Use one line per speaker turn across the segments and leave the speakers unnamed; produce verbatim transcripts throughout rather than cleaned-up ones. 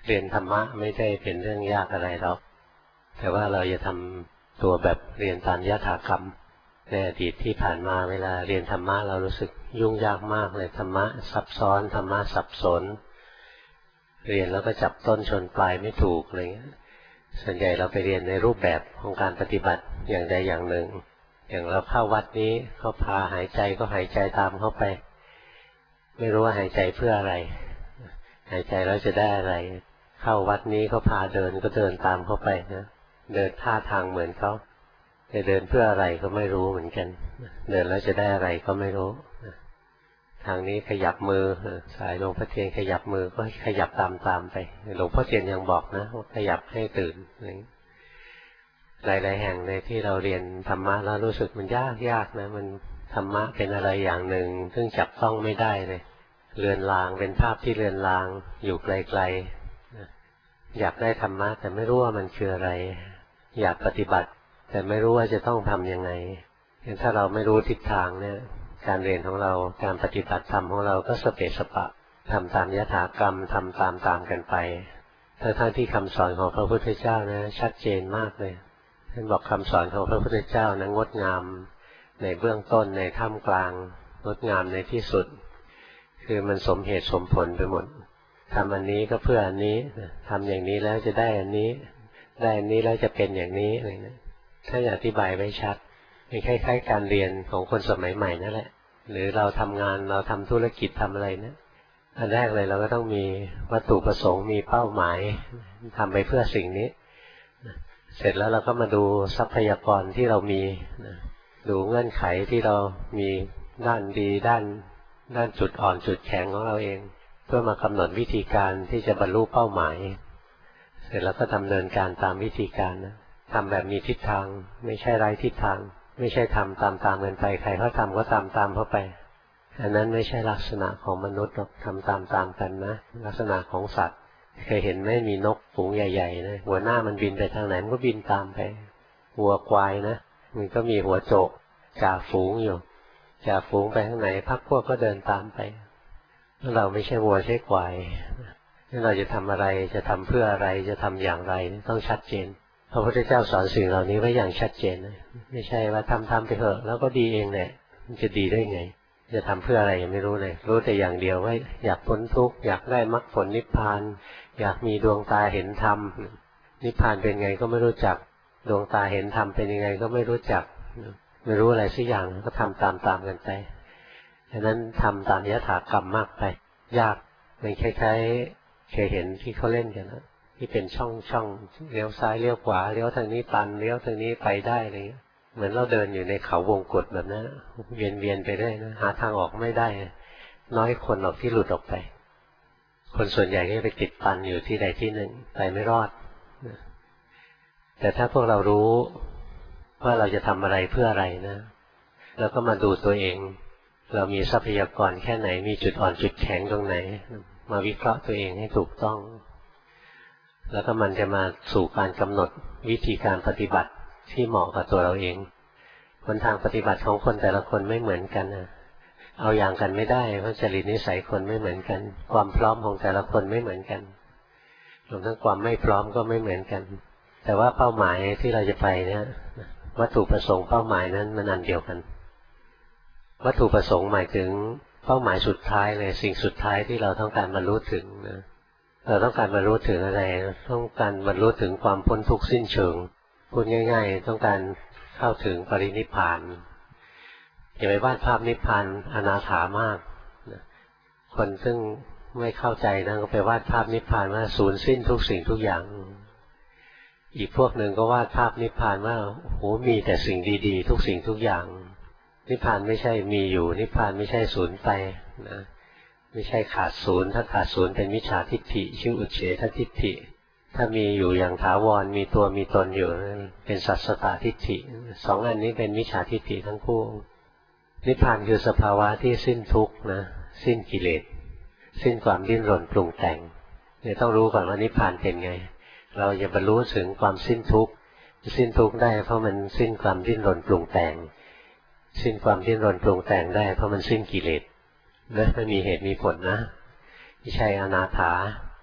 เรียนธรรมะไม่ได้เป็นเรื่องยากอะไรหรอกแต่ว่าเราจะทำตัวแบบเรียนตามยถากรรมในอดีตที่ผ่านมาเวลาเรียนธรรมะเรารู้สึกยุ่งยากมากเลยธรรมะซับซ้อนธรรมะสับสนเรียนแล้วก็จับต้นชนปลายไม่ถูกอะไรเงี้ยส่วนใหญ่เราไปเรียนในรูปแบบของการปฏิบัติอย่างใดอย่างหนึ่งอย่างเราเข้าวัดนี้เขาพาหายใจก็หายใจตามเข้าไปไม่รู้ว่าหายใจเพื่ออะไรหายใจแล้วจะได้อะไรเข้าวัดนี้เขาพาเดินก็เดินตามเข้าไปนะเดินท่าทางเหมือนเขาจะเดินเพื่ออะไรก็ไม่รู้เหมือนกันเดินแล้วจะได้อะไรก็ไม่รู้ทางนี้ขยับมือสายหลวงพ่อเทียนขยับมือก็ขยับตามตามไปหลวงพ่อเทียนยังบอกนะว่าขยับให้ตื่นหลายๆแห่งในที่เราเรียนธรรมะแล้วรู้สึกมันยากยากนะมันธรรมะเป็นอะไรอย่างหนึ่งซึ่งจับต้องไม่ได้เลยเลือนลางเป็นภาพที่เลือนลางอยู่ไกลๆอยากได้ธรรมะแต่ไม่รู้ว่ามันคืออะไรอยากปฏิบัติแต่ไม่รู้ว่าจะต้องทำยังไงถ้าเราไม่รู้ทิศทางเนี่ยการเรียนของเราการปฏิบัติธรรมของเราก็สเปสปะทำตามยถากรรมทำตามตามกันไปทั้งที่คำสอนของพระพุทธเจ้านะชัดเจนมากเลยท่านบอกคำสอนของพระพุทธเจ้านะงดงามในเบื้องต้นในท่ามกลางงดงามในที่สุดคือมันสมเหตุสมผลไปหมดทำอันนี้ก็เพื่ออันนี้ทำอย่างนี้แล้วจะได้อันนี้ได้อันนี้แล้วจะเป็นอย่างนี้อะไรนะท่านอธิบายไว้ชัดเป็นคล้ายๆการเรียนของคนสมัยใหม่นั่นแหละหรือเราทำงานเราทำธุรกิจทำอะไรนะอันแรกเลยเราก็ต้องมีวัตถุประสงค์มีเป้าหมายทำไปเพื่อสิ่งนี้เสร็จแล้วเราก็มาดูทรัพยากรที่เรามีดูเงื่อนไขที่เรามีด้านดีด้านด้านจุดอ่อนจุดแข็งของเราเองเพื่อมากำหนดวิธีการที่จะบรรลุเป้าหมายเสร็จแล้วก็ดำเนินการตามวิธีการนะทำแบบมีทิศทางไม่ใช่ไร้ทิศทางไม่ใช่ทำตามตามกันไปใครเขาทำก็ตามตามเข้าไปอันนั้นไม่ใช่ลักษณะของมนุษย์หรอกทำตามตามกันนะลักษณะของสัตว์เคยเห็นไหมมีนกฝูงใหญ่ๆนะหัวหน้ามันบินไปทางไหนมันก็บินตามไปวัวควายนะมันก็มีหัวโจกจ่าฝูงอยู่จ่าฝูงไปทางไหนพรรคพวกก็เดินตามไปเราไม่ใช่วัวใช่ควายถ้าเราจะทำอะไรจะทำเพื่ออะไรจะทำอย่างไรต้องชัดเจนพระพุทธเจ้าสอนสิ่งเหล่านี้ไว้อย่างชัดเจนไม่ใช่ว่าทำทำไปเถอะแล้วก็ดีเองแหละมันจะดีได้ไงจะทำเพื่ออะไรยังไม่รู้เลยรู้แต่อย่างเดียวว่าอยากพ้นทุกข์อยากได้มรรคผลนิพพานอยากมีดวงตาเห็นธรรมนิพพานเป็นไงก็ไม่รู้จักดวงตาเห็นธรรมเป็นยังไงก็ไม่รู้จักไม่รู้อะไรสักอย่างก็ทำตามๆกันไปฉะนั้นทำตามยถากรรมมากไปยากมันคล้ายๆเคยเห็นที่เขาเล่นกันนะที่เป็นช่องช่องเลี้ยวซ้ายเลี้ยวขวาเลี้ยวทางนี้ตันเลี้ยวทางนี้ไปได้อะไรเงี้ยเหมือนเราเดินอยู่ในเขาวงกฏแบบนั้นเวียนเวียนไปได้นะหาทางออกไม่ได้น้อยคนหรอกที่หลุดออกไปคนส่วนใหญ่ก็ไปติดตันอยู่ที่ใดที่หนึ่งไปไม่รอดแต่ถ้าพวกเรารู้ว่าเราจะทำอะไรเพื่ออะไรนะแล้วก็มาดูตัวเองเรามีทรัพยากรแค่ไหนมีจุดอ่อนจุดแข็งตรงไหนมาวิเคราะห์ตัวเองให้ถูกต้องแล้วก็มันจะมาสู่การกำหนดวิธีการปฏิบัติที่เหมาะกับตัวเราเองคนทางปฏิบัติของคนแต่ละคนไม่เหมือนกันนะเอาอย่างกันไม่ได้เพราะจริตนิสัยคนไม่เหมือนกันความพร้อมของแต่ละคนไม่เหมือนกันรวมทั้งความไม่พร้อมก็ไม่เหมือนกันแต่ว่าเป้าหมายที่เราจะไปเนี่ยวัตถุประสงค์เป้าหมายนั้นมันอันเดียวกันวัตถุประสงค์หมายถึงเป้าหมายสุดท้ายเลยสิ่งสุดท้ายที่เราต้องการบรรลุถึงนะเราต้องการบรรลุถึงอะไรต้องการบรรลุถึงความพ้นทุกข์สิ้นเชิงพูดง่ายๆต้องการเข้าถึงปรินิพพานอย่าไปวาดภาพนิพพานอนาถามากคนซึ่งไม่เข้าใจนะก็ไปวาดภาพนิพพานว่าสูญสิ้นทุกสิ่งทุกอย่างอีกพวกหนึ่งก็วาดภาพนิพพานว่าโอ้มีแต่สิ่งดีๆทุกสิ่งทุกอย่างนิพพานไม่ใช่มีอยู่นิพพานไม่ใช่สูญไปนะไม่ใช่ขาดศูนย์ถ้าขาดศูนย์เป็นมิจฉาทิฏฐิชื่ออุเฉททิฏฐิถ้ามีอยู่อย่างถาวรมีตัวมีตนอยู่เป็นสัสสตทิฏฐิสองอันนี้เป็นมิจฉาทิฏฐิทั้งคู่นิพพานคือสภาวะที่สิ้นทุกข์นะสิ้นกิเลสสิ้นความดิ้นรนปรุงแต่งเนี่ยต้องรู้ก่อนว่านิพพานเป็นไงเราจะบรรลุถึงความสิ้นทุกข์สิ้นทุกข์ได้เพราะมันสิ้นความดิ้นรนปรุงแต่งสิ้นความดิ้นรนปรุงแต่งได้เพราะมันสิ้นกิเลสนะมันมีเหตุมีผลนะไม่ใช่อนาถา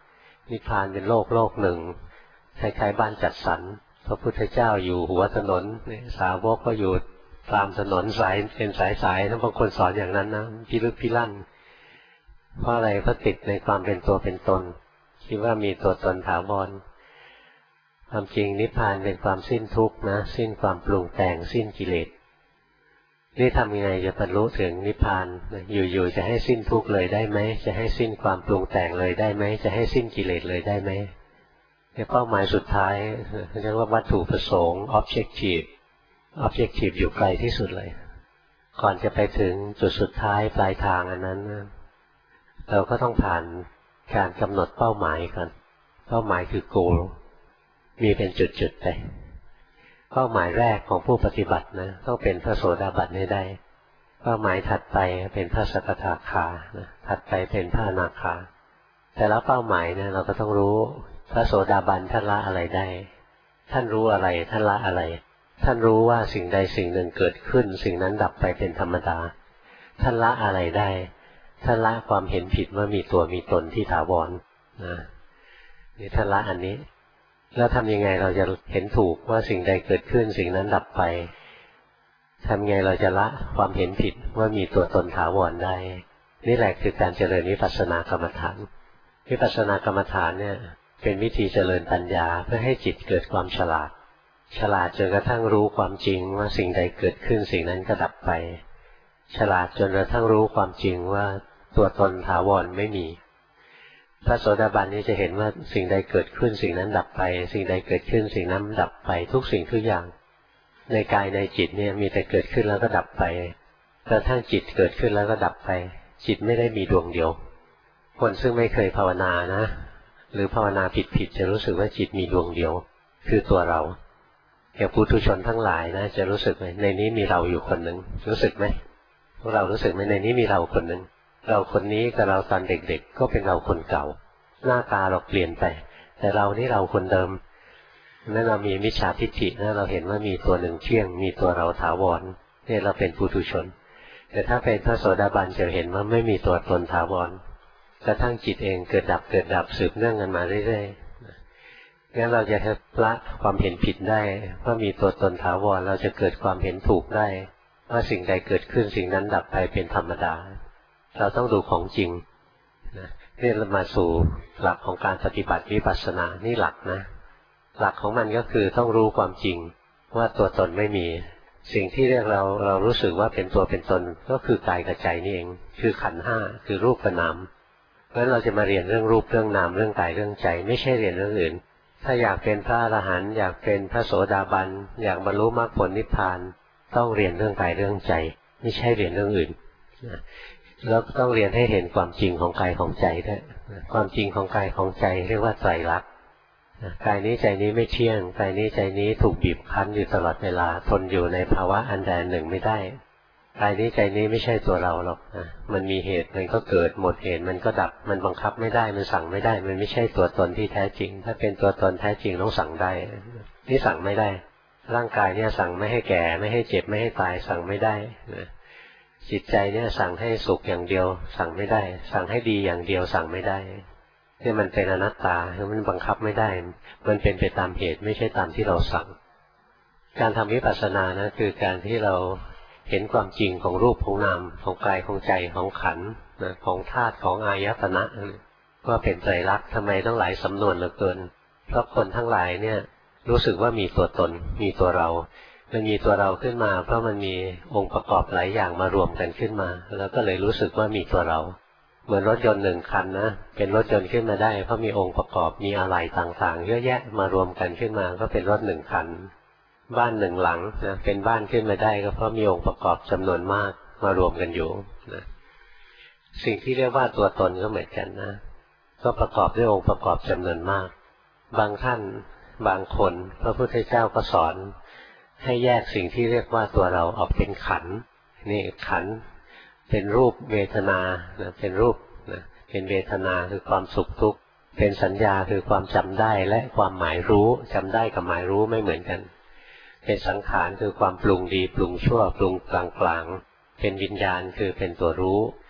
นิพพานเป็นโลกโลกหนึ่งคล้ายๆบ้านจัดสรรพระพุทธเจ้าอยู่หัวถนนสาวกก็อยู่ตามถนนสายเป็นสายๆนะบางคนสอนอย่างนั้นนะพิลึกพิลั่นเพราะอะไรเพราะติดในความเป็นตัวเป็นตนคิดว่ามีตัวตนถาวรความจริงนิพพานเป็นความสิ้นทุกข์นะสิ้นความปรุงแต่งสิ้นกิเลสนี่ทำยังไงจะบรรลุถึงนิพพานอยู่ๆจะให้สิ้นทุกข์เลยได้ไหมจะให้สิ้นความปรุงแต่งเลยได้ไหมจะให้สิ้นกิเลสเลยได้ไหมเนี่ยเป้าหมายสุดท้ายเรียกว่าวัตถุประสงค์ objective objective อยู่ไกลที่สุดเลยก่อนจะไปถึงจุดสุดท้ายปลายทางอันนั้นเราก็ต้องผ่านการกำหนดเป้าหมายกันเป้าหมายคือ goal มีเป็นจุดๆไปเป้าหมายแรกของผู้ปฏิบัตินะต้องเป็นพระโสดาบันให้ได้เป้าหมายถัดไปเป็นพระสกทาคานะถัดไปเป็นพระอนาคาแต่ละเป้าหมายเนี่ยเราก็ต้องรู้พระโสดาบันท่านละอะไรได้ท่านรู้อะไรท่านละอะไรท่านรู้ว่าสิ่งใดสิ่งหนึ่งเกิดขึ้นสิ่งนั้นดับไปเป็นธรรมดาท่านละอะไรได้ท่านละความเห็นผิดว่ามีตัวมีตนที่ถาวรนะนี่ท่านละอันนี้แล้วทำยังไงเราจะเห็นถูกว่าสิ่งใดเกิดขึ้นสิ่งนั้นดับไปทำยังไงเราจะละความเห็นผิดว่ามีตัวตนถาวรได้นี่แหละคือการเจริญวิปัสสนากรรมฐานวิปัสสนากรรมฐานเนี่ยเป็นวิธีเจริญปัญญาเพื่อให้จิตเกิดความฉลาดฉลาดจนกระทั่งรู้ความจริงว่าสิ่งใดเกิดขึ้นสิ่งนั้นก็ดับไปฉลาดจนกระทั่งรู้ความจริงว่าตัวตนถาวรไม่มีพระโสดาบันนี้จะเห็นว่าสิ่งใดเกิดขึ้นสิ่งนั้นดับไปสิ่งใดเกิดขึ้นสิ่งนั้นดับไปทุกสิ่งทุกอย่างในกายในจิตเนี่ยมีแต่เกิดขึ้นแล้วก็ดับไปกระทั่งจิตเกิดขึ้นแล้วก็ดับไปจิตไม่ได้มีดวงเดียวคนซึ่งไม่เคยภาวนานะหรือภาวนาผิดๆจะรู้สึกว่าจิตมีดวงเดียวคือตัวเราอย่างปุถุชนทั้งหลายนะจะรู้สึกไหมในนี้มีเราอยู่คนหนึ่งรู้สึกไหมพวกเรารู้สึกไหมในนี้มีเราคนหนึ่งเราคนนี้กับเราตอนเด็กๆก็เป็นเราคนเก่าหน้าตาเราเปลี่ยนไปแต่เรานี่เราคนเดิมนั่นเรามีมิจฉาทิฏฐินะเราเห็นว่ามีตัวหนึ่งเที่ยงมีตัวเราถาวรเนี่ยเราเป็นปุถุชนแต่ถ้าเป็นพระโสดาบันจะเห็นว่าไม่มีตัวตนถาวรกระทั่งจิตเองเกิดดับเกิดดับสืบเนื่องกันมาเรื่อยๆงั้นเราจะละความเห็นผิดได้ว่ามีตัวตนถาวรเราจะเกิดความเห็นถูกได้ว่าสิ่งใดเกิดขึ้นสิ่งนั้นดับไปเป็นธรรมดาเราต้องดูของจริงนะนี่เรามาสู่หลักของการปฏิบัติวิปัสสนานี่หลักนะหลักของมันก็คือต้องรู้ความจริงว่าตัวตนไม่มีสิ่งที่เรียกเราเรารู้สึกว่าเป็นตัวเป็นตนก็คือกายกับใจนี่เองคือขันธ์ห้าคือรูปกับนามเพราะฉะนั้นเราจะมาเรียนเรื่องรูปเรื่องนามเรื่องกายเรื่องใจไม่ใช่เรียนเรื่องอื่นถ้าอยากเป็นพระอรหันต์อยากเป็นพระโสดาบันอยากบรรลุมรรคผลนิพพานต้องเรียนเรื่องกายเรื่องใจไม่ใช่เรียนเรื่องอื่นแล้วต้องเรียนให้เห็นความจริงของกายของใจด้วยความจริงของกายของใจเรียกว่าไตรลักษณ์กายนี้ใจนี้ไม่เที่ยงกายนี้ใจนี้ถูกบีบคั้นอยู่ตลอดเวลาทนอยู่ในภาวะอันใดหนึ่งไม่ได้กายนี้ใจนี้ไม่ใช่ตัวเราหรอกนะมันมีเหตุมันก็เกิดหมดเหตุมันก็ดับมันบังคับไม่ได้มันสั่งไม่ได้มันไม่ใช่ตัวตนที่แท้จริงถ้าเป็นตัวตนแท้จริงต้องสั่งได้นี่สั่งไม่ได้ร่างกายเนี่ยสั่งไม่ให้แก่ไม่ให้เจ็บไม่ให้ตายสั่งไม่ได้นะจิตใจเนี่ยสั่งให้สุขอย่างเดียวสั่งไม่ได้สั่งให้ดีอย่างเดียวสั่งไม่ได้นี่มันเป็นอนัตตามันบังคับไม่ได้มันเป็นไปตามเหตุไม่ใช่ตามที่เราสั่งการทำวิปัสสนานะคือการที่เราเห็นความจริงของรูปของนามของกายของใจของขันธ์ของธาตุของอายตนะว่าเป็นไตรลักษณ์ทำไมต้องหลายสำนวนเหลือเกินเพราะคนทั้งหลายเนี่ยรู้สึกว่ามีตัวตนมีตัวเรามันมีตัวเราขึ้นมาเพราะมันมีองค์ประกอบหลายอย่างมารวมกันขึ้นมาแล้วก็เลยรู้สึกว่ามีตัวเราเหมือนรถยนต์หนึ่งคันนะเป็นรถยนต์ขึ้นมาได้เพราะมีองค์ประกอบมีอะไหล่ต่างๆเยอะแยะมารวมกันขึ้นมาก็เป็นรถหนึ่งคันบ้านหนึ่งหลังนะเป็นบ้านขึ้นมาได้ก็เพราะมีองค์ประกอบจำนวนมากมารวมกันอยู่นะสิ่งที่เรียกว่าตัวตนก็เหมือนกันนะก็ประกอบด้วยองค์ประกอบจำนวนมากบางท่านบางคนพระพุทธเจ้าก็สอนให้แยกสิ่งที่เรียกว่าตัวเราออกเป็นขันธ์นี่ขันธ์เป็นรูปเวทนานะเป็นรูปนะเป็นเวทนาคือความสุขทุกข์เป็นสัญญาคือความจำได้และความหมายรู้จำได้กับหมายรู้ไม่เหมือนกันเป็นสังขารคือความปรุงดีปรุงชั่วปรุงกลางๆเป็นวิญญาณคือเป็นตัวรู้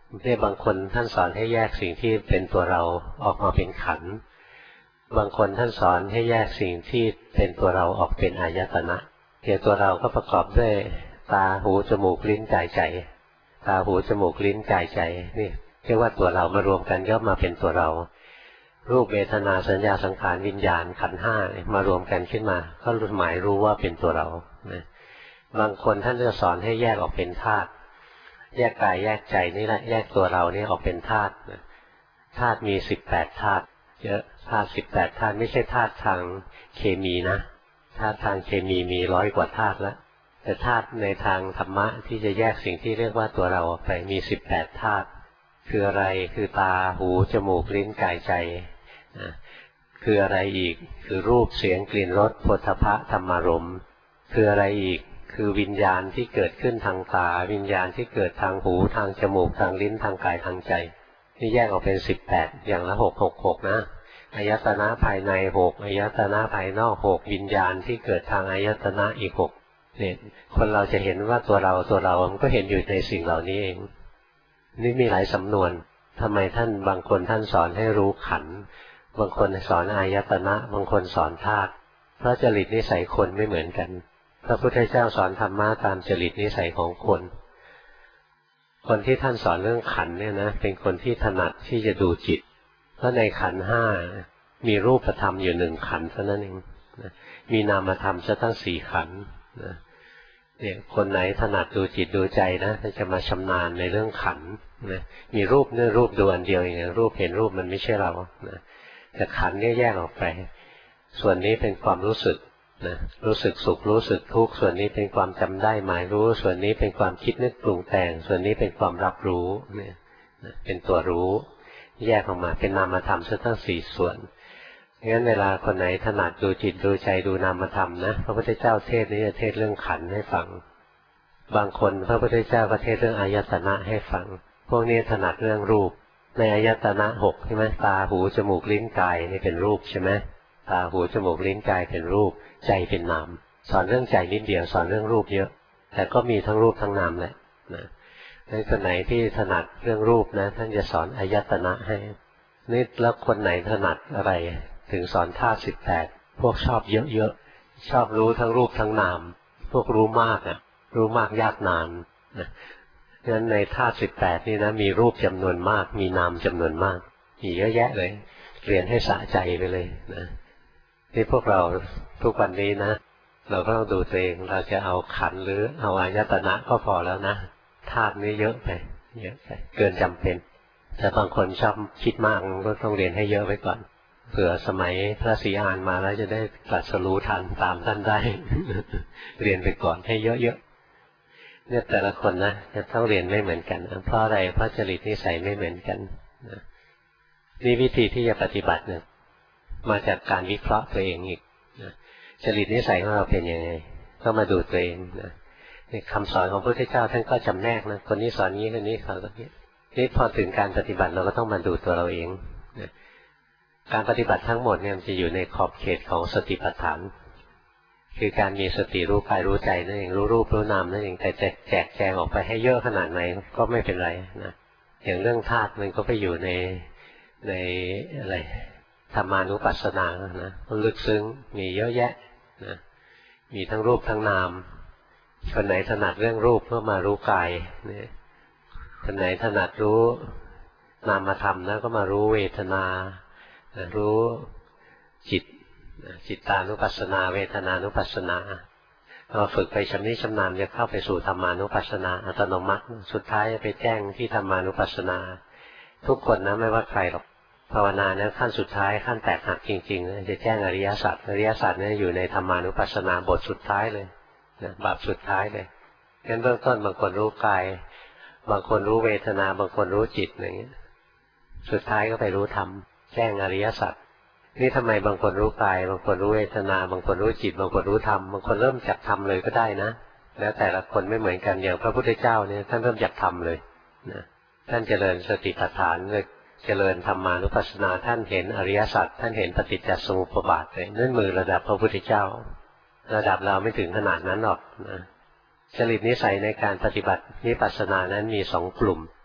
เนี่ยบางคนท่านสอนให้แยกสิ่งที่เป็นตัวเราออกมาเป็นขันธ์บางคนท่านสอนให้แยกสิ่งที่เป็นตัวเราออกเป็นอายตนะเดี๋ยวตัวเราก็ประกอบด้วยตาหูจมูกลิ้นกายใจตาหูจมูกลิ้นกายใจนี่เรียกว่าตัวเรามารวมกันก็มาเป็นตัวเรารูปเวทนาสัญญาสังขารวิญญาณขันธ์ห้ามารวมกันขึ้นมาก็หมายรู้ว่าเป็นตัวเรานะบางคนท่านจะสอนให้แยกออกเป็นธาตุแยกกายแยกใจนี่แหละแยกตัวเรานี่ออกเป็นธาตุธาตุมีสิบแปดธาตุเยอะธาตุสิบแปดธาตุไม่ใช่ธาตุทางเคมีนะธาตุทางเคมีมีร้อยกว่าธาตุแล้วแต่ธาตุในทางธรรมะที่จะแยกสิ่งที่เรียกว่าตัวเราออกไปมีสิบแปดธาตุคืออะไรคือตาหูจมูกลิ้นกายใจนะคืออะไรอีกคือรูปเสียงกลิ่นรสโผฏฐัพพะธรรมารมณ์คืออะไรอีกคือวิญญาณที่เกิดขึ้นทางตาวิญญาณที่เกิดทางหูทางจมูกทางลิ้นทางกายทางใจนี่แยกออกเป็นสิบแปดอย่างละหกหกหกนะอายตนะภายในหกอายตนะภายนอกหกวิญญาณที่เกิดทางอายตนะอีกหกเนี่ยคนเราจะเห็นว่าตัวเราตัวเรามันก็เห็นอยู่ในสิ่งเหล่านี้เองนี่มีหลายสำนวนทำไมท่านบางคนท่านสอนให้รู้ขันธ์บางคนสอนอายตนะบางคนสอนธาตุเพราะจริตนิสัยคนไม่เหมือนกันพระพุทธเจ้าสอนธรรมะตามจริตนิสัยของคนคนที่ท่านสอนเรื่องขันธ์เนี่ยนะเป็นคนที่ถนัดที่จะดูจิตเพราะในขันธ์ห้ามีรูปธรรมอยู่หนึ่งขันธ์เท่านั้นเองนะมีนามธรรมซะตั้งสี่ขันธ์นะเนี่ยคนไหนถนัดดูจิตดูใจนะจะมาชำนาญในเรื่องขันธ์นะมีรูปเนื้อรูปดูอันเดียวเองรูปเห็นรูปมันไม่ใช่เรานะแต่ขันธ์เนี่ยแยกออกไปส่วนนี้เป็นความรู้สึกนะรู้สึกสุขรู้สึกทุกข์ส่วนนี้เป็นความจำได้หมายรู้ส่วนนี้เป็นความคิดนึกปรุงแต่งส่วนนี้เป็นความรับรู้เนี่ยเป็นตัวรู้แยกออกมาเป็นนามธรรมซะทั้งสี่ส่วนงั้นเวลาคนไหนถนัดดูจิตดูใจดูนามธรรมนะพระพุทธเจ้าเทศนี้จะเทศเรื่องขันธ์ให้ฟังบางคนพระพุทธเจ้าก็เทศเรื่องอายตนะให้ฟังพวกนี้ถนัดเรื่องรูปในอายตนะหกใช่ไหมตาหูจมูกลิ้นกายนี่เป็นรูปใช่ไหมตาหูจมูกลิ้นกายเป็นรูปใจเป็นนามสอนเรื่องใจนิดเดียวสอนเรื่องรูปเยอะแต่ก็มีทั้งรูปทั้งนามแหละนะในคนไหนที่ถนัดเรื่องรูปนะท่านจะสอนอายตนะให้นี่แล้วคนไหนถนัดอะไรถึงสอนธาตุสิบแปดพวกชอบเยอะๆชอบรู้ทั้งรูปทั้งนามพวกรู้มากอ่ะรู้มากยากนานนะงั้นในธาตุสิบแปดนี่นะมีรูปจำนวนมากมีนามจำนวนมากมีเยอะแยะเลยเรียนให้สะใจไปเลยนะที่พวกเราทุกวันนี้นะเราก็ต้องดูตัวเองเราจะเอาขันธ์หรือเอาอายตนะก็พอแล้วนะธาตุนี้เยอะไปเยอะไปเกินจำเป็นแต่บางคนชอบคิดมากก็ต้องเรียนให้เยอะไว้ก่อนเผื่อสมัยพระศรีอานมาแล้วจะได้ตรัสรู้ทันตามท่านได้ เรียนไปก่อนให้เยอะๆเนี่ยแต่ละคนนะจะต้องเรียนไม่เหมือนกันเพราะอะไรเพราะจริตนิสัยไม่เหมือนกันนี่วิธีที่จะปฏิบัติเนี่ยมาจากการวิเคราะห์ตัวเองอีกนะจริตนิสัยของเราเป็นยังไงก็มาดูตัวเองนะคำสอนของพระพุทธเจ้าท่านก็จำแนกนะคนนี้สอนนี้คนนี้สอนนี้นี่พอถึงการปฏิบัติเราก็ต้องมาดูตัวเราเองนะการปฏิบัติทั้งหมดเนี่ยมันจะอยู่ในขอบเขตของสติปัฏฐานคือการมีสติรู้กายรู้ใจนั่นเองรู้รูปรู้นามนั่นเองแต่จะแจกแจงออกไปให้เยอะขนาดไหนก็ไม่เป็นไรนะอย่างเรื่องธาตุมันก็ไปอยู่ในในอะไรธรรมานุปัสสนานะลึกซึ้งมีเยอะแยะนะมีทั้งรูปทั้งนามคนไหนถนัดเรื่องรูปก็มารู้กายเนี่ยคนไหนถนัดรู้นามธรรมนะก็มารู้เวทนารู้จิตจิตตานุปัสสนาเวทนานุปัสสนาพอฝึกไปชำนิชำนาญจะเข้าไปสู่ธรรมานุปัสสนาอัตโนมัติสุดท้ายไปแจ้งที่ธรรมานุปัสสนาทุกคนนะไม่ว่าใครหรอกภาวนาเนี่ยขั้นสุดท้ายขั้นแตกหักจริงๆจะแจ้งอริยสัจอริยสัจเนี่ยอยู่ในธรรมานุปัสสนาบทสุดท้ายเลยนะบทสุดท้ายเลยงั้นเบื้องต้นบางคนรู้กายบางคนรู้เวทนาบางคนรู้จิตอย่างเงี้ยสุดท้ายก็ไปรู้ธรรมแจ้งอริยสัจนี่ทำไมบางคนรู้กายบางคนรู้เวทนาบางคนรู้จิตบางคนรู้ธรรมบางคนเริ่มจากธรรมเลยก็ได้นะแล้วแต่ละคนไม่เหมือนกันอย่างพระพุทธเจ้าเนี่ยท่านเริ่มจากธรรมเลยนะท่านเจริญสติปัฏฐานเลยเจริญธรรมานุปัสสนาท่านเห็นอริยสัจท่านเห็นปฏิจจสมุปบาทเลยนั่นมือระดับพระพุทธเจ้าระดับเราไม่ถึงขนาดนั้นหรอกนะจริตนิสัยในการปฏิบัติวิปัสสนานั้นมีสองกลุ่ม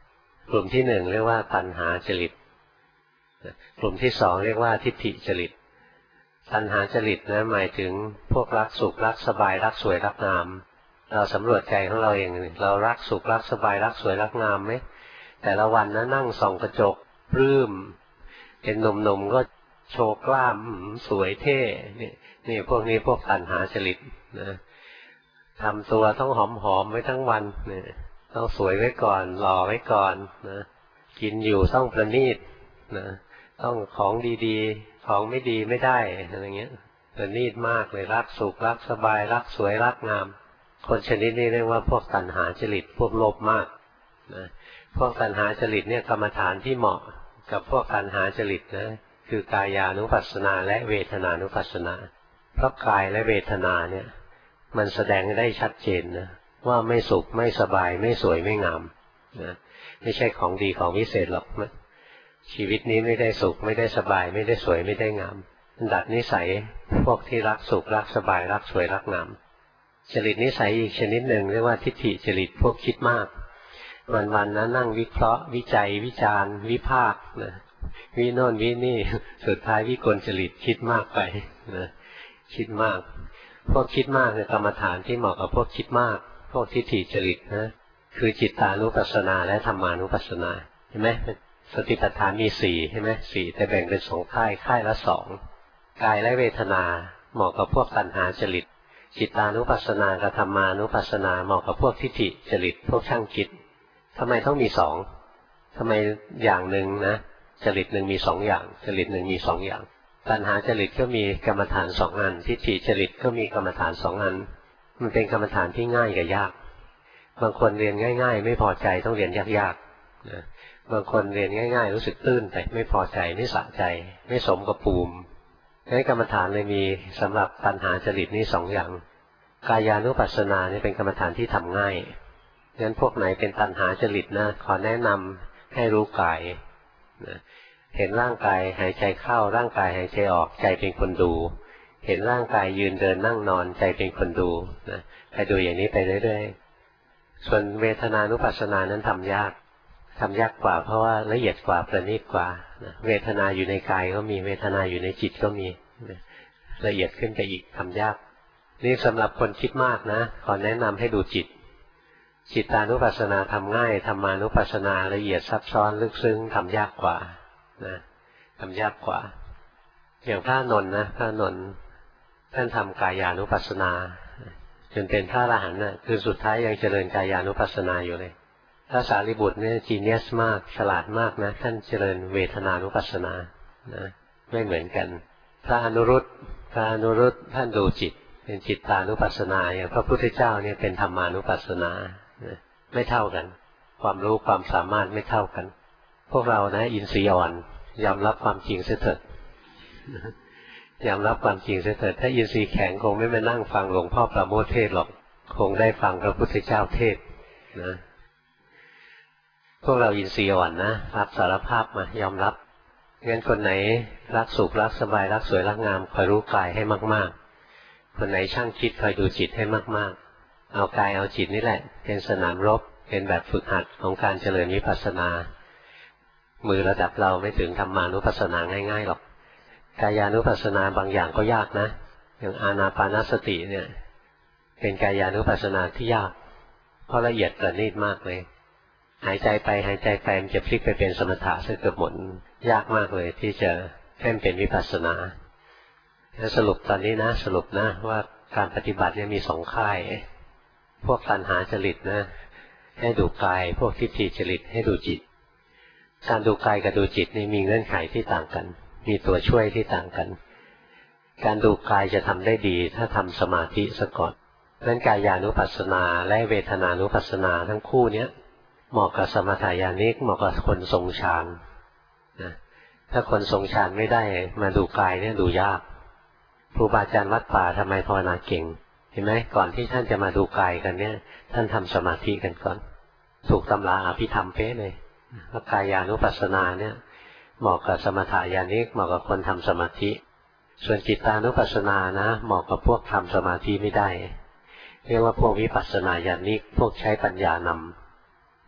กลุ่มที่หนึ่งเรียกว่าตัณหาจริตกลุ่มที่สองเรียกว่าทิฏฐิจริตตัณหาจริตนะหมายถึงพวกรักสุขรักสบายรักสวยรักงามเราสำรวจใจของเราเองเรารักสุขรักสบายรักสวยรักงามไหมแต่ละวันนะนั่งส่องกระจกปลื้มเป็นหนุ่มๆก็โชว์กล้ามสวยเท่นี่นี่พวกนี้พวกตัณหาจริตนะทำตัวต้องหอมๆไว้ทั้งวันเนี่ยต้องสวยไว้ก่อนหล่อไว้ก่อนนะกินอยู่ต้องประณีตนะต้องของดีๆของไม่ดีไม่ได้อะไรเงี้ยประณีตมากเลยรักสุขรักสบายรักสวยรักงามคนชนิดนี้เรียกว่าพวกตัณหาจริตพวกโลภมากนะพวกตัณหาจริตเนี่ยกรรมฐานที่เหมาะกับพวกตัณหาจริตนะคือกายานุปัสสนาและเวทนานุปัสสนาเพราะกายและเวทนาเนี่ยมันแสดงได้ชัดเจนนะว่าไม่สุขไม่สบายไม่สวยไม่งามนะไม่ใช่ของดีของวิเศษหรอกนะชีวิตนี้ไม่ได้สุขไม่ได้สบายไม่ได้สวยไม่ได้งามดัดนิสัยพวกที่รักสุขรักสบายรักสวยรักงามจริตนิสัยอีกชนิดหนึ่งเรียกว่าทิฏฐิจริตพวกคิดมากวันๆนะนั่งวิเคราะห์วิจัยวิจารณ์วิพากษ์นะวิโน่นวินี่สุดท้ายวิกลจริตคิดมากไปนะคิดมากพวกคิดมากเนี่ยกรรมฐานที่เหมาะกับพวกคิดมากพวกทิฏฐิจริตนะคือจิตตานุปัสสนาและธรรมานุปัสสนาเห็นไหมสติปัฏฐานมีสี่ใช่ไหมสี่แต่แบ่งเป็นสองค่ายค่ายละสองกายและเวทนาเหมาะกับพวกตัณหาจริตจิตตานุปัสสนากับธรรมานุปัสสนาเหมาะกับพวกทิฏฐิจริตพวกช่างคิดทำไมต้องมีสองทำไมอย่างหนึ่งนะจริตหนึ่งมีสองอย่างจริตหนึ่งมีสองอย่างตัณหาจริตก็มีกรรมฐานสองอันทิฏฐิจริตก็มีกรรมฐานสองอันมันเป็นกรรมฐานที่ง่ายกับยากบางคนเรียนง่ายๆไม่พอใจต้องเรียนยากๆนะบางคนเรียนง่ายๆรู้สึกตื้นไปไม่พอใจไม่สะใจไม่สมกับภูมิงั้นกรรมฐานเลยมีสำหรับตัณหาจริตนี่สองอย่างกายานุปัสสนาเนี่ยเป็นกรรมฐานที่ทำง่ายงั้นพวกไหนเป็นตัณหาจริตนะขอแนะนำให้รู้กายนะเห็นร่างกายหายใจเข้าร่างกายหายใจออกใจเป็นคนดูเห็นร่างกายยืนเดินนั่งนอนใจเป็นคนดูนะไปดูอย่างนี้ไปเรื่อยๆส่วนเวทนานุปัสสนานั้นทำยากทำยากกว่าเพราะว่าละเอียดกว่าประณีตกว่านะเวทนาอยู่ในกายก็มีเวทนาอยู่ในจิตก็มีนะละเอียดขึ้นไปอีกทำยากนี่สำหรับคนคิดมากนะขอแนะนำให้ดูจิตจิตตานุปัสสนาทำง่ายธรรมานุปัสสนาละเอียดซับซ้อนลึกซึ้งทำยากกว่านะทำยากกว่าอย่างพระนนท์นะพระนนท์ท่านทำกายานุปัสสนาจนเป็นพระอรหันต์นะคือสุดท้ายยังเจริญกายานุปัสสนาอยู่เลยพระสารีบุตรเนี่ยจีเนียสมากฉลาดมากนะท่านเจริญเวทนานุปัสสนานะไม่เหมือนกันพระอนุรุตพระอนุรุตท่านดูจิตเป็นจิตตานุปัสสนาอย่างพระพุทธเจ้าเนี่ยเป็นธรรมานุปัสสนาไม่เท่ากันความรู้ความสามารถไม่เท่ากันพวกเรานะอินทรีย์อ่อนยอมรับความจริงเสียเถิดยอมรับความจริงเสียเถิดถ้าอินทรีย์แข็งคงไม่มานั่งฟังหลวงพ่อประโมทเทศหรอกคงได้ฟังพระพุทธเจ้าเทศนะพวกเราอินทรีย์อ่อนนะรับสารภาพมายอมรับงั้นคนไหนรักสุขรักสบายรักสวยรักงามคอยรู้กายให้มากๆคนไหนช่างคิดคอยดูจิตให้มากๆเอากายเอาจิตนี่แหละเป็นสนามรบเป็นแบบฝึกหัดของการเจริญวิปัสสนามือระดับเราไม่ถึงธรรมานุปัสสนาง่ายๆหรอกกายานุปัสสนาบางอย่างก็ยากนะอย่างอานาปานสติเนี่ยเป็นกายานุปัสสนาที่ยากเพราะละเอียดประณีตมากเลยหายใจไปหายใจไปมันจะพลิกไปเป็นสมถะซะเกือบหมดยากมากเลยที่จะให้มันเป็นวิปัสสนาสรุปตอนนี้นะสรุปนะว่าการปฏิบัติเนี่ยมีสองค่ายพวกตัณหาจริตนะให้ดูกายพวกทิฏฐิจริตให้ดูจิตการดูกายกับดูจิตนี่มีเงื่อนไขที่ต่างกันมีตัวช่วยที่ต่างกันการดูกายจะทำได้ดีถ้าทำสมาธิซะก่อนเพราะฉะนั้นกายานุปัสสนาและเวทนานุปัสสนาทั้งคู่เนี้ยเหมาะกับสมถายานิกเหมาะกับคนทรงฌานนะถ้าคนทรงฌานไม่ได้มาดูกายเนี่ยดูยากครูบาอาจารย์วัดป่าทำไมภาวนาเก่งเห็นไหมก่อนที่ท่านจะมาดูกายกันเนี่ยท่านทำสมาธิกันก่อนถูกตำราอภิธรรมเป๊ะเลยว่ากายานุปัสสนาเนี่ยเหมาะกับสมถายานิกเหมาะกับคนทำสมาธิส่วนจิตตานุปัสสนานะเหมาะกับพวกทำสมาธิไม่ได้เรียกว่าพวกวิปัสสนาญาณิกพวกใช้ปัญญานำ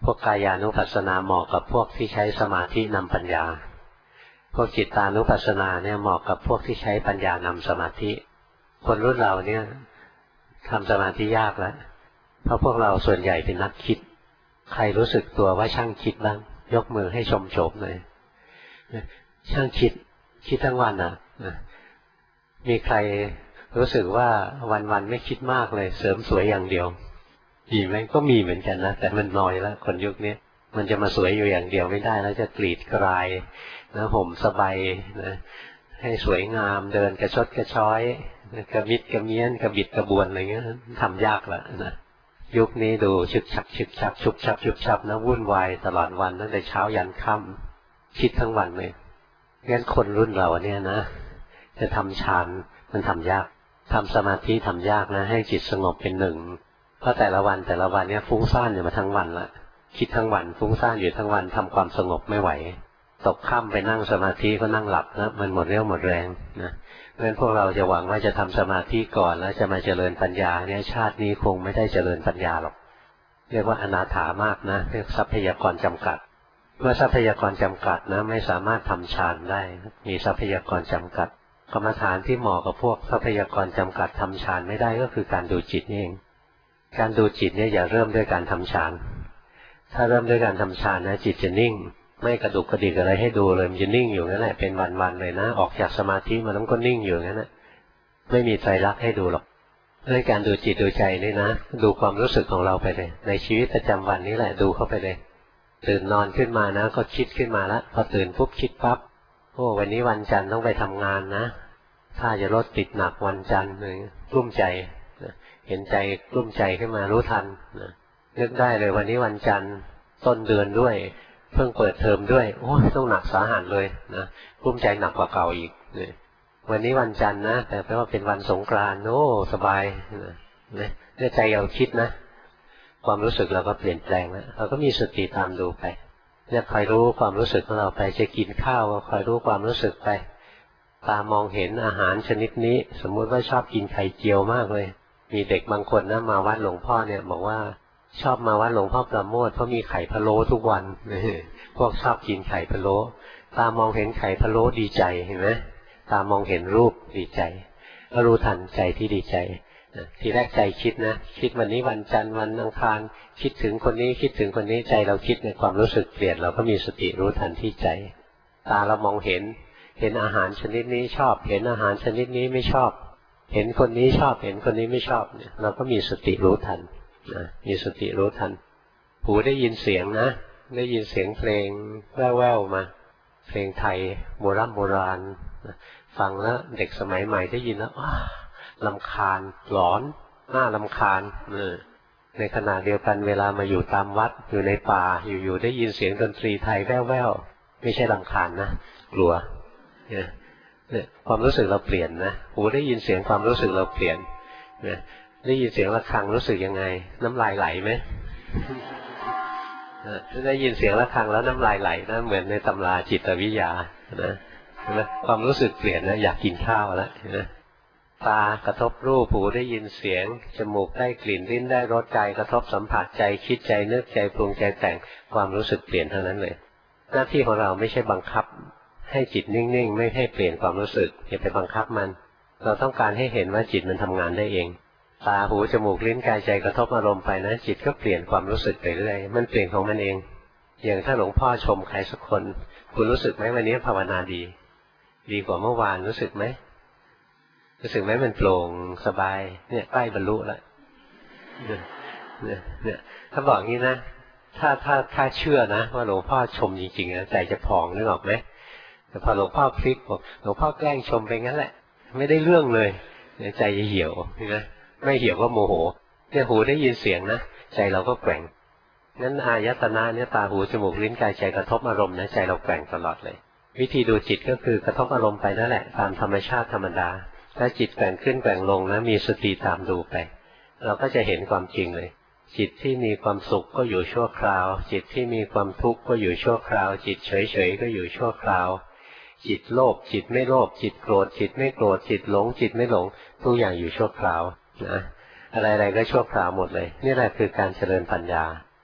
พวกกายานุปัสสนาเหมาะกับพวกที่ใช้สมาธินำปัญญาพวกจิตตานุปัสสนาเนี่ยเหมาะกับพวกที่ใช้ปัญญานำสมาธิคนรุ่นเราเนี่ยทำสมาธิยากแล้วเพราะพวกเราส่วนใหญ่เป็นนักคิดใครรู้สึกตัวว่าช่างคิดบ้างยกมือให้ชมโฉมหน่อยช่างคิดคิดทั้งวันอ่ะมีใครรู้สึกว่าวันๆไม่คิดมากเลยเสริมสวยอย่างเดียวมีไหมก็มีเหมือนกันนะแต่มันน้อยแล้วคนยุคนี้มันจะมาสวยอยู่อย่างเดียวไม่ได้แล้วจะกรีดกรายนะห่มสบายนะให้สวยงามเดินกระชดกระช้อยกระมิดกระเมี้ยนกระบิดกระบวนอะไรเงี้ยทำยากแล้วนะยุคนี้ดูชึกชักชึกชักชุบชับชุบชับนะวุ่นวายตลอดวันตั้งแต่เช้ายันค่ำคิดทั้งวันเลยงั้นคนรุ่นเราเนี่ยนะจะทำฌานมันทำยากทำสมาธิทำยากนะให้จิตสงบเป็นหนึ่งเพราะแต่ละวันแต่ละวันเนี่ยฟุ้งซ่านอยู่มาทั้งวันละคิดทั้งวันฟุ้งซ่านอยู่ทั้งวันทำความสงบไม่ไหวตกค่ำไปนั่งสมาธิก็นั่งหลับนะมันหมดเรี่ยวหมดแรงนะเพราะฉะนั้นพวกเราจะหวังว่าจะทำสมาธิก่อนแล้วจะมาเจริญปัญญาเนี่ยชาตินี้คงไม่ได้เจริญปัญญาหรอกเรียกว่าอนาถามากนะเรียกทรัพยากรจำกัดเมื่อทรัพยากรจำกัดนะไม่สามารถทำฌานได้มีทรัพยากรจำกัดกรรมฐานที่เหมาะกับพวกทรัพยากรจำกัดทำฌานไม่ได้ก็คือการดูจิตนี่เองการดูจิตเนี่ยอย่าเริ่มด้วยการทำฌานถ้าเริ่มด้วยการทำฌานนะจิตจะนิ่งไม่กระดุกกระดิกอะไรให้ดูเลยมันจะนิ่งอยู่นั่นแหละเป็นวันๆเลยนะออกจากสมาธิมันต้องก็นิ่งอยู่งั้นนะไม่มีไตรลักษณ์ให้ดูหรอกด้วยการดูจิตดูใจนี่นะดูความรู้สึกของเราไปเลยในชีวิตประจำวันนี้แหละดูเข้าไปเลยตื่นนอนขึ้นมานะก็คิดขึ้นมาแล้วพอตื่นปุ๊บคิดปั๊บโอ้วันนี้วันจันทร์ต้องไปทำงานนะถ้าจะรถติดหนักวันจันทร์เลยกลุ้มใจเห็นใจกลุ้มใจขึ้นมารู้ทันนึกได้เลยวันนี้วันจันทร์ต้นเดือนด้วยเพิ่งเปิดเทอมด้วยโอ้ยต้องหนักสาหัสเลยนะกลุ้มใจหนักกว่าเก่าอีกเนี่ยวันนี้วันจันทร์นะแต่แปลว่าเป็นวันสงกรานต์โอ้สบายนะเนี่ยใจเราคิดนะความรู้สึกเราก็เปลี่ยนแปลงแล้วเราก็มีสติตามดูไปเนี่ยคอยรู้ความรู้สึกของเราไปจะกินข้าวก็คอยรู้ความรู้สึกไปตามองเห็นอาหารชนิดนี้สมมุติว่าชอบกินไข่เจียวมากเลยมีเด็กบางคนนะมาวัดหลวงพ่อเนี่ยบอกว่าชอบมาวัดหลวงพ่อประโมทเพราะมีไข่พะโล้ทุกวันพวกชอบกินไข่พะโล้ตามองเห็นไข่พะโล้ดีใจเห็นไหมตามองเห็นรูปดีใจก็รู้ทันใจที่ดีใจทีแรกใจคิดนะคิดวันนี้วันจันทร์วันอังคารคิดถึงคนนี้คิดถึงคนนี้ใจเราคิดในความรู้สึกเปลี่ยนเราก็มีสติรู้ทันที่ใจตาเรามองเห็นเห็นอาหารชนิดนี้ชอบเห็นอาหารชนิดนี้ไม่ชอบเห็นคนนี้ชอบเห็นคนนี้ไม่ชอบเนี่ยเราก็มีสติรู้ทันนะมีสติรู้ทันหูได้ยินเสียงนะได้ยินเสียงเพลงแว่วๆมาเพลงไทยโบราณโบราณฟังแล้วเด็กสมัยใหม่ได้ยินแล้วรำคาญหลอนน่ารำคาญในขณะเดียวกันเวลามาอยู่ตามวัดอยู่ในป่าอยู่ๆได้ยินเสียงดนตรีไทยแว่วๆไม่ใช่รำคาญนะกลัวเนี่ยความรู้สึกเราเปลี่ยนนะหูได้ยินเสียงความรู้สึกเราเปลี่ยนเนี่ยได้ยินเสียงระฆังรู้สึกยังไงน้ำลายไหลไหมได้ยินเสียงระฆังแล้วน้ำลายไหลนะเหมือนในตำราจิตวิทยานะเห็นไหมความรู้สึกเปลี่ยนนะอยากกินข้าวแล้วนะตากระทบรูปหูได้ยินเสียงจมูกได้กลิ่นลิ้นได้รสใจกระทบสัมผัสใจคิดใจนึกใจปรุงใจแต่งความรู้สึกเปลี่ยนเท่านั้นเลยหน้าที่ของเราไม่ใช่บังคับให้จิตนิ่งๆไม่ให้เปลี่ยนความรู้สึกอย่าไปบังคับมันเราต้องการให้เห็นว่าจิตมันทำงานได้เองตาหูจมูกลิ้นกายใจกระทบอารมณ์ไปนะจิตก็เปลี่ยนความรู้สึกไปเรื่อยมันเปลี่ยนของมันเองอย่างถ้าหลวงพ่อชมใครสักคนคุณรู้สึกไหมวันนี้ภาวนาดีดีกว่าเมื่อวานรู้สึกไหมรู้สึกไหมมันโปร่งสบายเนี่ยใกล้บรรลุแล้วเนี่ยเนี่ยถ้าบอกงี้นะถ้าถ้าถ้าเชื่อนะว่าหลวงพ่อชมจริงๆนะใจจะผ่องนึกออกไหมแต่พอหลวงพ่อพลิกบอกหลวงพ่อแกล้งชมไปงั้นแหละไม่ได้เรื่องเลยใจจะเหี่ยวนะไม่เหี่ยวก็โมโหเนี่ยหูได้ยินเสียงนะใจเราก็แกว่งงั้นอายตนะเนี่ยตาหูจมูกลิ้นกายใจกระทบอารมณ์นะใจเราแกว่งตลอดเลยวิธีดูจิตก็คือกระทบอารมณ์ไปนั่นแหละตามธรรมชาติธรรมดาถ้าจิตแกว่งขึ้นแกว่งลงนะมีสติตามดูไปเราก็จะเห็นความจริงเลยจิตที่มีความสุขก็อยู่ชั่วคราวจิตที่มีความทุกข์ก็อยู่ชั่วคราวจิตเฉยๆก็อยู่ชั่วคราวจิตโลภจิตไม่โลภจิตโกรธจิตไม่โกรธจิตหลงจิตไม่หลงทุกอย่างอยู่ชั่วคราวนะอะไรๆก็ชั่วคราวหมดเลยนี่แหละคือการเจริญปัญญา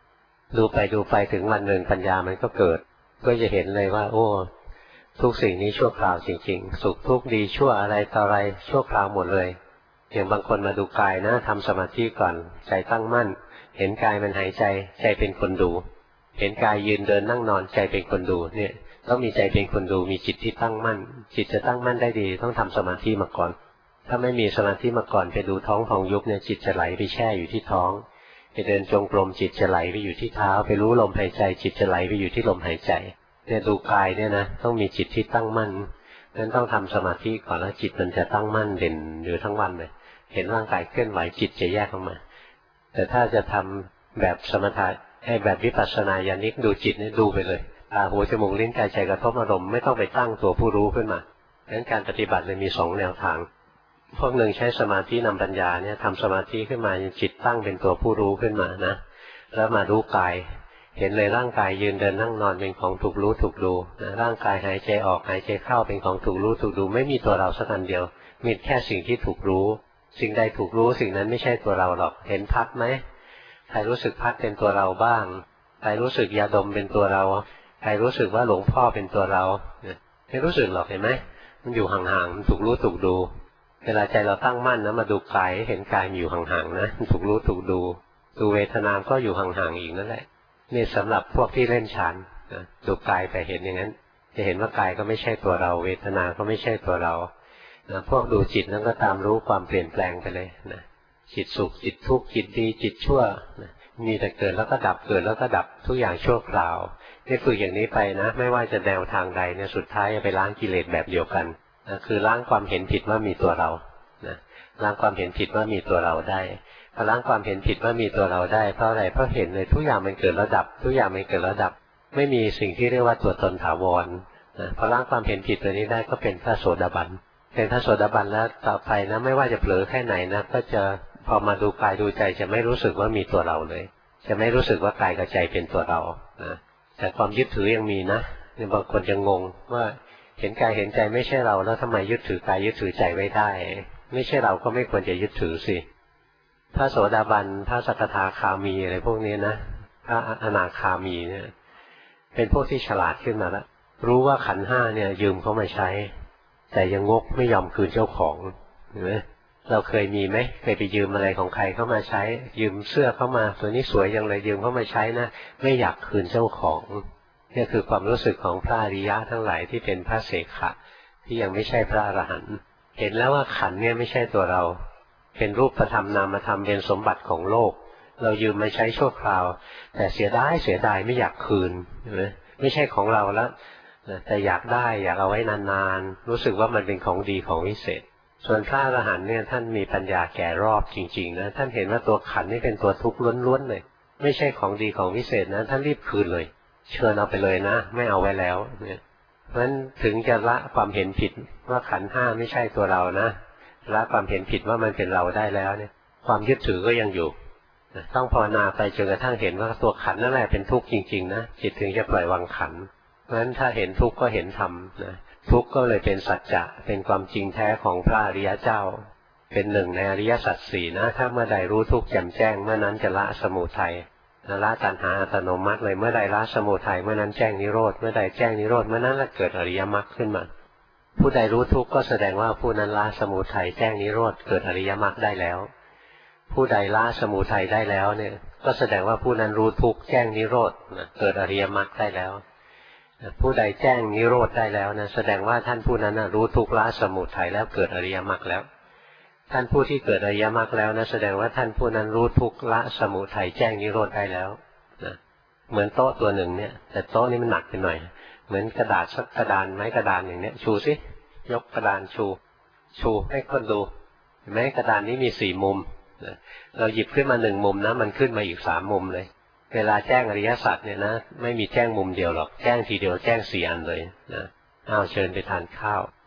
ดูไปดูไปถึงวันหนึ่งปัญญามันก็เกิดก็จะเห็นเลยว่าโอ้ทุกสิ่งนี้ชั่วคราวจริงๆสุขทุกข์ดีชั่วอะไรต่ออะไรชั่วคราวหมดเลยอย่างบางคนมาดูกายนะทำสมาธิก่อนใจตั้งมั่นเห็นกายมันหายใจใจเป็นคนดูเห็นกายยืนเดินนั่งนอนใจเป็นคนดูเนี่ยต้องมีใจเป็นคนดูมีจิตที่ตั้งมั่นจิตจะตั้งมั่นได้ดีต้องทำสมาธิมาก่อนถ้าไม่มีสมาธิมาก่อนไปดูท้องพองยุบเนี่ยจิตจะไหลไปแช่อยู่ที่ท้องไปเดินจงกรมจิตจะไหลไปอยู่ที่เท้าไปรู้ลมหายใจจิตจะไหลไปอยู่ที่ลมหายใจเนี่ยดูกายเนี่ยนะต้องมีจิตที่ตั้งมั่นนั้นต้องทำสมาธิก่อนแล้วจิตมันจะตั้งมั่นเด่นอยู่ทั้งวันเลยเห็นร่างกายเคลื่อนไหวจิตจะแยกออกมาแต่ถ้าจะทำแบบสมถะให้แบบวิปัสสนาญาณิกดูจิตเนี่ยดูไปเลยตาหูจมูกลิ้นกายใจกระทบอารมณ์ไม่ต้องไปตั้งตัวผู้รู้ขึ้นมาดังนั้นการปฏิบัติเลยมีสองแนวทางพวกหนึ่งใช้สมาธินำปัญญาเนี่ยทำสมาธิขึ้นมาจิตตั้งเป็นตัวผู้รู้ขึ้นมานะแล้วมารู้กายเห็นเลยร่างกายยืนเดินนั่งนอนเป็นของถูกรู้ถูกดูนะร่างกายหายใจออกหายใจเข้าเป็นของถูกรู้ถูกดูไม่มีตัวเราสักอันเดียวมีแค่สิ่งที่ถูกรู้สิ่งใดถูกรู้สิ่งนั้นไม่ใช่ตัวเราหรอกเห็นพัดไหมใครรู้สึกพัดเป็นตัวเราบ้างใครรู้สึกยาดมเป็นตัวเราใครรู้สึกว่าหลวงพ่อเป็นตัวเราไม่รู้สึกหรอกเห็นไหมมันอยู่ห่างๆมันถูกรู้ถูกดูเวลาใจเราตั้งมั่นนะมาดูกายเห็นกายมันอยู่ห่างๆนะถูกรู้ถูกดูดูเวทนาก็อยู่ห่างๆอีกนั่นแหละนี่สำหรับพวกที่เล่นฌานนะดูกายแต่เห็นอย่างนั้นจะเห็นว่ากายก็ไม่ใช่ตัวเราเวทนาก็ไม่ใช่ตัวเรานะพวกดูจิตนั้นก็ตามรู้ความเปลี่ยนแปลงไปเลยนะจิตสุขจิตทุกข์จิตดีจิตชั่วนะมีแต่เกิดแล้วก็ดับเกิดแล้วก็ดับทุกอย่างชั่วคราวนี่ฝึกอย่างนี้ไปนะไม่ว่าจะแนวทางใดเนี่ยสุดท้ายจะไปล้างกิเลสแบบเดียวกันนะคือล้างความเห็นผิดว่ามีตัวเรานะล้างความเห็นผิดว่ามีตัวเราได้พอล้างความเห็นผิดว่ามีตัวเราได้เพราะอะไรเพราะเห็นเลยทุกอย่างมันเกิดแล้วดับทุกอย่างมันเกิดแล้วดับไม่มีสิ่งที่เรียกว่าตัวตนถาวรนะพอล้างความเห็นผิดตัวนี้ได้ก็เป็นพระโสดาบันเป็นพระโสดาบันแล้วต่อไปนะไม่ว่าจะเผลอแค่ไหนนะก็จะพอมาดูกายดูใจจะไม่รู้สึกว่ามีตัวเราเลยจะไม่รู้สึกว่ากายกับใจเป็นตัวเรานะแต่ความยึดถือยังมีนะบางคนจะงงว่าเห็นกายเห็นใจไม่ใช่เราแล้วทำไมยึดถือกายยึดถือใจไว้ได้ไม่ใช่เราก็ไม่ควรจะยึดถือสิพระโสดาบันพระสกทาคามีอะไรพวกนี้นะพระอนาคามีเนี่ยเป็นพวกที่ฉลาดขึ้นมาแล้วรู้ว่าขันธ์ห้าเนี่ยยืมเขามาใช้แต่ยังงกไม่ยอมคืนเจ้าของเห็นไหมเราเคยมีไหมเคยไปยืมอะไรของใครเข้ามาใช้ยืมเสื้อเข้ามาตัวนี้สวยจังเลยยืมเข้ามาใช้นะไม่อยากคืนเจ้าของนี่คือความรู้สึกของพระอริยะทั้งหลายที่เป็นพระเสขะที่ยังไม่ใช่พระอรหันต์เห็นแล้วว่าขันธ์เนี่ยไม่ใช่ตัวเราเป็นรูปธรรมนามธรรมเป็นสมบัติของโลกเรายืมมาใช้ชั่วคราวแต่เสียดายเสียดายไม่อยากคืนเห็นไหมไม่ใช่ของเราแล้วแต่อยากได้อยากเอาไว้นานๆรู้สึกว่ามันเป็นของดีของวิเศษส่วนพระอรหันต์เนี่ยท่านมีปัญญาแก่รอบจริงๆนะท่านเห็นว่าตัวขันธ์นี่เป็นตัวทุกข์ล้วนๆเลยไม่ใช่ของดีของวิเศษนะท่านรีบคืนเลยเชิญเอาไปเลยนะไม่เอาไว้แล้วเนี่ยเพราะฉะนั้นถึงจะละความเห็นผิดว่าขันธ์ห้าไม่ใช่ตัวเรานะละความเห็นผิดว่ามันเป็นเราได้แล้วเนี่ยความยึดถือก็ยังอยู่ต้องภาวนาไปจนกระทั่งเห็นว่าตัวขันธ์นั่นแหละเป็นทุกข์จริงๆนะจิตถึงจะปล่อยวางขันธ์เพราะฉะนั้นถ้าเห็นทุกข์ก็เห็นธรรมนะทุกข์ก็เลยเป็นสัจจะเป็นความจริงแท้ของพระอริยเจ้าเป็นหนึ่งในอริยสัจสี่นะถ้าเมื่อใดรู้ทุกข์แจ่มแจ้งเมื่อนั้นจะละสมุทัยละตัณหาอัตโนมัติเลยเมื่อใดละสมุทัยเมื่อนั้นแจ้งนิโรธเมื่อใดแจ้งนิโรธเมื่อนั้นละเกิดอริยมรรคขึ้นมาผู้ใดรู้ทุกข์ก็แสดงว่าผู้นั้นละสมุทัยแจ้งนิโรธเกิดอริยมรรคได้แล้วผู้ใดละสมุทัยได้แล้วเนี่ยก็แสดงว่าผู้นั้นรู้ทุกข์แจ้งนิโรธเกิดอริยมรรคได้แล้วผู้ใดแจ้งนิโรธได้แล้วนะแสดงว่าท่านผู้นั้นนะรู้ทุกข์ละสมุทัยแล้วเกิดอริยมรรคแล้วท่านผู้ที่เกิดอริยมรรคแล้วนะแสดงว่าท่านผู้นั้นรู้ทุกข์ละสมุทัยแจ้งนิโรธได้แล้วนะเหมือนโต๊ะตัวหนึ่งเนี่ยแต่โต๊ะนี้มันหนักไปหน่อยเหมือนกระดาษสักกระดานไม้กระดานอย่างเนี้ยชูสิยกกระดานชูชูให้คนดูเห็นไหมกระดานนี้มีสี่มุมนะเราหยิบขึ้นมาหนึ่งมุมนะมันขึ้นมาอีกสามมุมเลยเวลาแจ้งอริยสัจเนี่ยนะไม่มีแจ้งมุมเดียวหรอกแจ้งทีเดียวแจ้งสี่อันเลยนะอ้าวเชิญไปทานข้าว